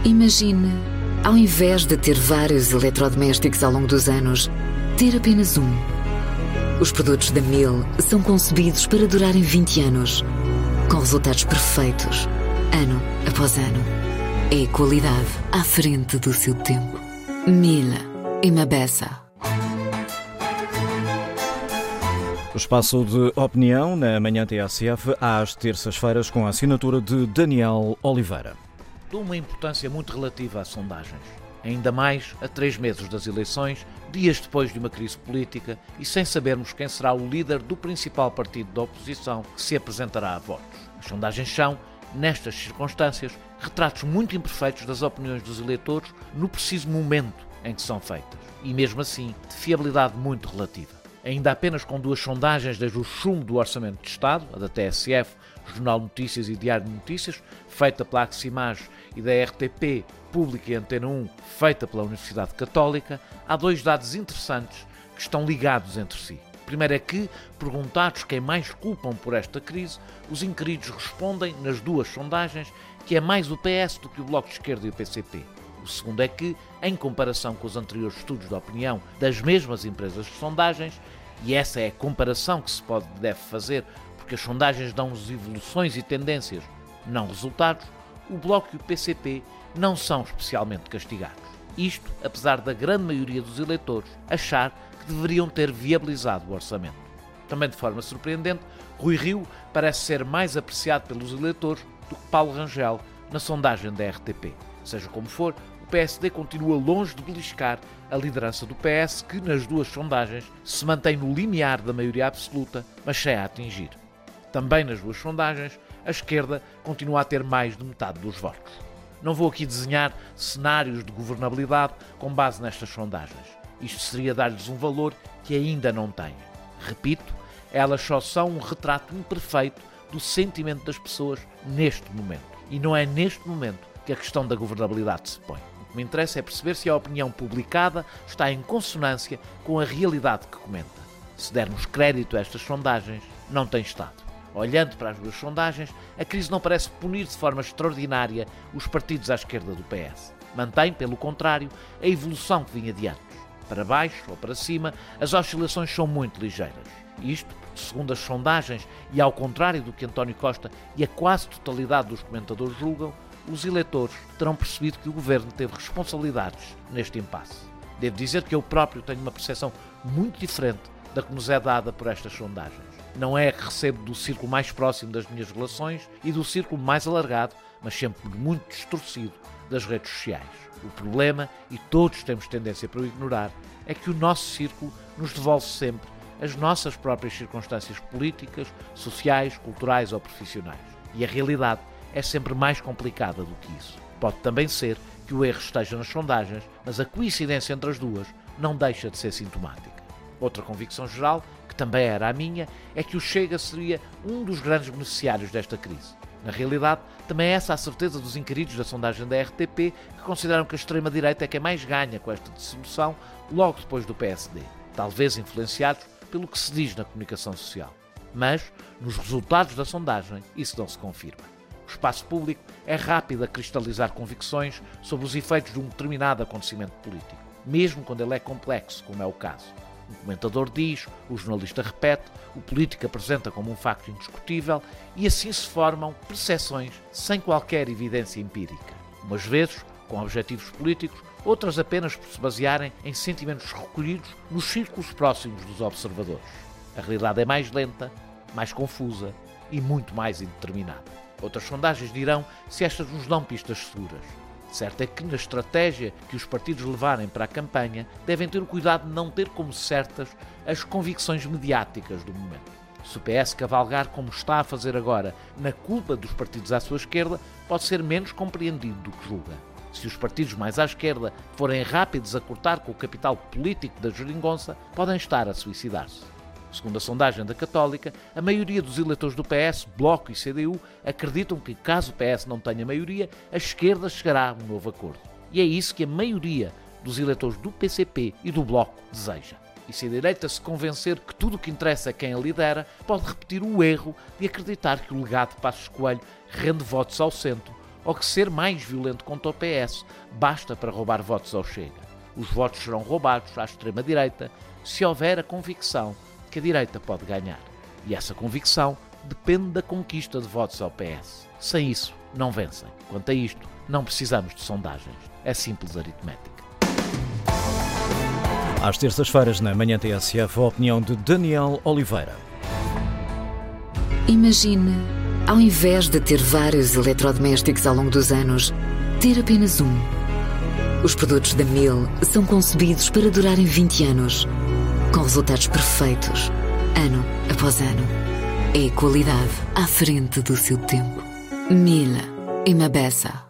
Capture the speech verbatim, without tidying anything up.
Imagine, ao invés de ter vários eletrodomésticos ao longo dos anos, ter apenas um. Os produtos da Miele são concebidos para durarem vinte anos, com resultados perfeitos, ano após ano. É a qualidade à frente do seu tempo. Miele e Mabessa. O espaço de opinião na Manhã T S F às terças-feiras com a assinatura de Daniel Oliveira. Dou uma importância muito relativa às sondagens, ainda mais a três meses das eleições, dias depois de uma crise política e sem sabermos quem será o líder do principal partido da oposição que se apresentará a votos. As sondagens são, nestas circunstâncias, retratos muito imperfeitos das opiniões dos eleitores no preciso momento em que são feitas, e mesmo assim de fiabilidade muito relativa. Ainda apenas com duas sondagens desde o chumbo do Orçamento de Estado, a da T S F, Jornal de Notícias e Diário de Notícias, feita pela Aximage, e da R T P, Pública e Antena um, feita pela Universidade Católica, há dois dados interessantes que estão ligados entre si. O primeiro é que, perguntados quem mais culpam por esta crise, os inquiridos respondem, nas duas sondagens, que é mais o P S do que o Bloco de Esquerda e o P C P. O segundo é que, em comparação com os anteriores estudos de opinião das mesmas empresas de sondagens, e essa é a comparação que se pode deve fazer, porque as sondagens dão-nos evoluções e tendências, não resultados, o Bloco e o P C P não são especialmente castigados. Isto, apesar da grande maioria dos eleitores achar que deveriam ter viabilizado o orçamento. Também de forma surpreendente, Rui Rio parece ser mais apreciado pelos eleitores do que Paulo Rangel na sondagem da R T P. Seja como for, o P S D continua longe de beliscar a liderança do P S, que nas duas sondagens se mantém no limiar da maioria absoluta, mas sem a atingir. Também nas duas sondagens, a esquerda continua a ter mais de metade dos votos. Não vou aqui desenhar cenários de governabilidade com base nestas sondagens. Isto seria dar-lhes um valor que ainda não têm. Repito, elas só são um retrato imperfeito do sentimento das pessoas neste momento. E não é neste momento que a questão da governabilidade se põe. O que me interessa é perceber se a opinião publicada está em consonância com a realidade que comenta. Se dermos crédito a estas sondagens, não tem estado. Olhando para as duas sondagens, a crise não parece punir de forma extraordinária os partidos à esquerda do P S. Mantém, pelo contrário, a evolução que vinha de antes. Para baixo ou para cima, as oscilações são muito ligeiras. Isto porque, segundo as sondagens, e ao contrário do que António Costa e a quase totalidade dos comentadores julgam, os eleitores terão percebido que o governo teve responsabilidades neste impasse. Devo dizer que eu próprio tenho uma percepção muito diferente da que nos é dada por estas sondagens. Não é a que recebo do círculo mais próximo das minhas relações e do círculo mais alargado, mas sempre muito distorcido, das redes sociais. O problema, e todos temos tendência para o ignorar, é que o nosso círculo nos devolve sempre as nossas próprias circunstâncias políticas, sociais, culturais ou profissionais. E a realidade é sempre mais complicada do que isso. Pode também ser que o erro esteja nas sondagens, mas a coincidência entre as duas não deixa de ser sintomática. Outra convicção geral, que também era a minha, é que o Chega seria um dos grandes beneficiários desta crise. Na realidade, também é essa a certeza dos inquiridos da sondagem da R T P, que consideram que a extrema-direita é quem mais ganha com esta dissolução, logo depois do P S D, talvez influenciados pelo que se diz na comunicação social. Mas, nos resultados da sondagem, isso não se confirma. O espaço público é rápido a cristalizar convicções sobre os efeitos de um determinado acontecimento político, mesmo quando ele é complexo, como é o caso. Um comentador diz, o jornalista repete, o político apresenta como um facto indiscutível e assim se formam percepções sem qualquer evidência empírica. Umas vezes com objetivos políticos, outras apenas por se basearem em sentimentos recolhidos nos círculos próximos dos observadores. A realidade é mais lenta, mais confusa e muito mais indeterminada. Outras sondagens dirão se estas nos dão pistas seguras. Certo é que, na estratégia que os partidos levarem para a campanha, devem ter o cuidado de não ter como certas as convicções mediáticas do momento. Se o P S cavalgar como está a fazer agora na culpa dos partidos à sua esquerda, pode ser menos compreendido do que julga. Se os partidos mais à esquerda forem rápidos a cortar com o capital político da geringonça, podem estar a suicidar-se. Segundo a sondagem da Católica, a maioria dos eleitores do P S, Bloco e C D U acreditam que, caso o P S não tenha maioria, a esquerda chegará a um novo acordo. E é isso que a maioria dos eleitores do P C P e do Bloco deseja. E se a direita se convencer que tudo o que interessa é quem a lidera, pode repetir o erro de acreditar que o legado de Passos Coelho rende votos ao centro ou que ser mais violento contra o P S basta para roubar votos ao Chega. Os votos serão roubados à extrema-direita se houver a convicção que a direita pode ganhar. E essa convicção depende da conquista de votos ao P S. Sem isso, não vencem. Quanto a isto, não precisamos de sondagens. É simples aritmética. Às terças-feiras, na Manhã T S F, a opinião de Daniel Oliveira. Imagine, ao invés de ter vários eletrodomésticos ao longo dos anos, ter apenas um. Os produtos da Miele são concebidos para durarem vinte anos, com resultados perfeitos, ano após ano. É a qualidade à frente do seu tempo. Miele, uma beça.